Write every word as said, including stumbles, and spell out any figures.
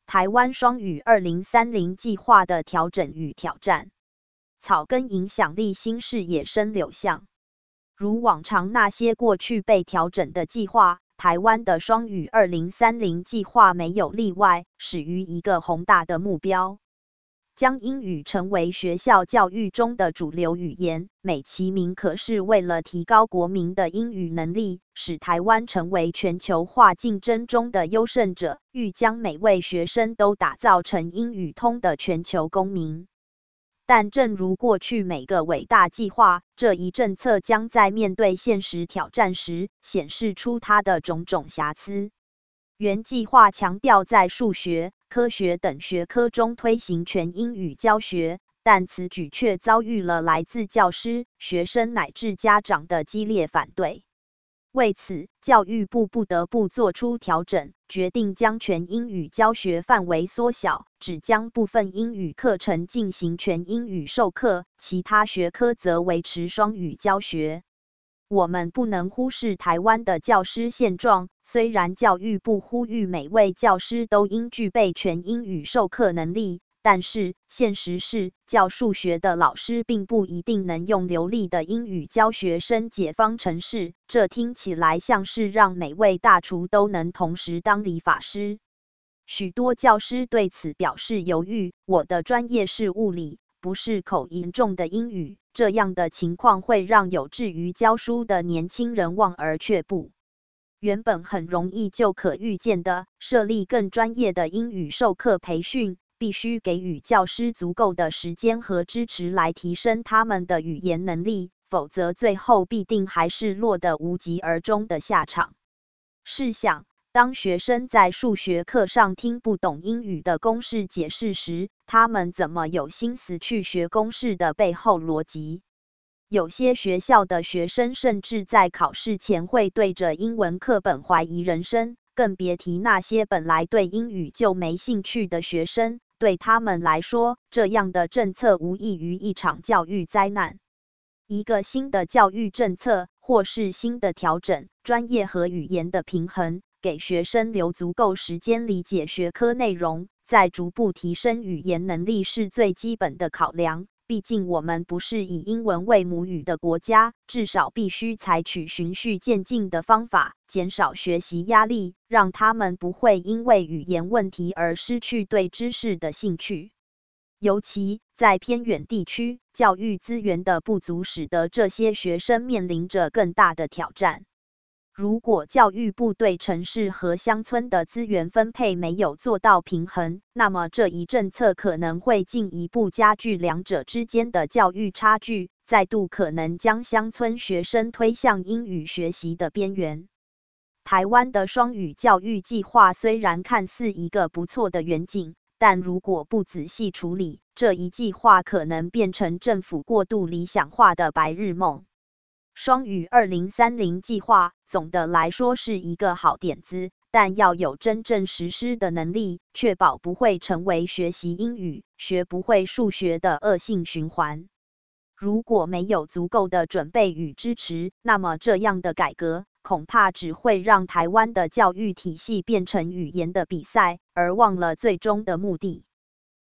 台湾双语二零三零计划的调整与挑战。草根影响力新视野深流向。如往常那些过去被调整的计划，台湾的双语二零三零计划没有例外，始于一个宏大的目标。将英语成为学校教育中的主流语言，美其名可是为了提高国民的英语能力，使台湾成为全球化竞争中的优胜者，欲将每位学生都打造成英语通的全球公民。但正如过去每个伟大计划，这一政策将在面对现实挑战时，显示出它的种种瑕疵。原计划强调在数学、科学等学科中推行全英语教学，但此举却遭遇了来自教师、学生乃至家长的激烈反对。为此，教育部不得不做出调整，决定将全英语教学范围缩小，只将部分英语课程进行全英语授课，其他学科则维持双语教学。我们不能忽视台湾的教师现状，虽然教育部呼吁每位教师都应具备全英语授课能力，但是现实是，教数学的老师并不一定能用流利的英语教学生解方程式，这听起来像是让每位大厨都能同时当理发师。许多教师对此表示犹豫，我的专业是物理，不是口音重的英语，这样的情况会让有志于教书的年轻人望而却步。原本很容易就可预见的，设立更专业的英语授课培训，必须给予教师足够的时间和支持来提升他们的语言能力，否则最后必定还是落得无疾而终的下场。试想，当学生在数学课上听不懂英语的公式解释时，他们怎么有心思去学公式的背后逻辑？有些学校的学生甚至在考试前会对着英文课本怀疑人生，更别提那些本来对英语就没兴趣的学生，对他们来说，这样的政策无异于一场教育灾难。一个新的教育政策，或是新的调整，专业和语言的平衡，给学生留足够时间理解学科内容，在逐步提升语言能力是最基本的考量。毕竟我们不是以英文为母语的国家，至少必须采取循序渐进的方法，减少学习压力，让他们不会因为语言问题而失去对知识的兴趣。尤其在偏远地区，教育资源的不足使得这些学生面临着更大的挑战。如果教育部对城市和乡村的资源分配没有做到平衡，那么这一政策可能会进一步加剧两者之间的教育差距，再度可能将乡村学生推向英语学习的边缘。台湾的双语教育计划虽然看似一个不错的远景，但如果不仔细处理，这一计划可能变成政府过度理想化的白日梦。双语二零三零计划总的来说是一个好点子，但要有真正实施的能力，确保不会成为学习英语、学不会数学的恶性循环。如果没有足够的准备与支持，那么这样的改革恐怕只会让台湾的教育体系变成语言的比赛，而忘了最终的目的。